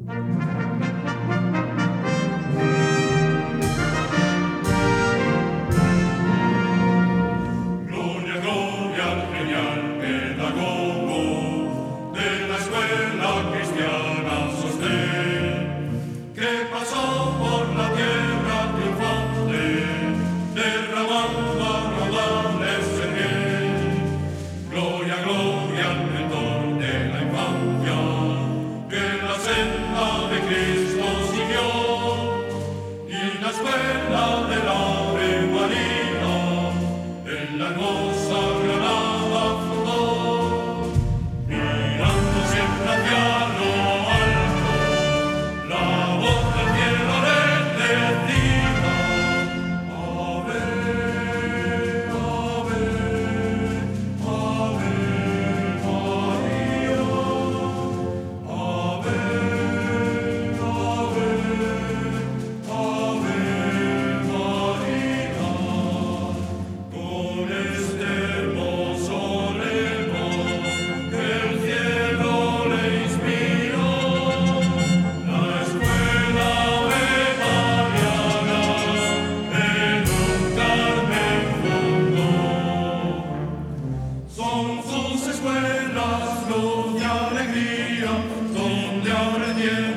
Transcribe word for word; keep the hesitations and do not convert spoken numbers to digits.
Gloria, gloria al genial pedagogo de la escuela cristiana sostén, que pasó por la tierra triunfante, derramando a raudales el bien. Gloria, gloria al mentor de la infancia, que la senda de Cristo siguió, y la escuela de la Ave María en la hermosa Granada fundó, mirando siempre hacia lo alto, la voz del cielo le decía: Ave, Ave, Ave María, Ave, Ave, Ave María. Con este hermoso lema que el cielo le inspiró, la escuela Mariana en un Carmen fundó. Son sus escuelas luz y alegría, donde ahora tiene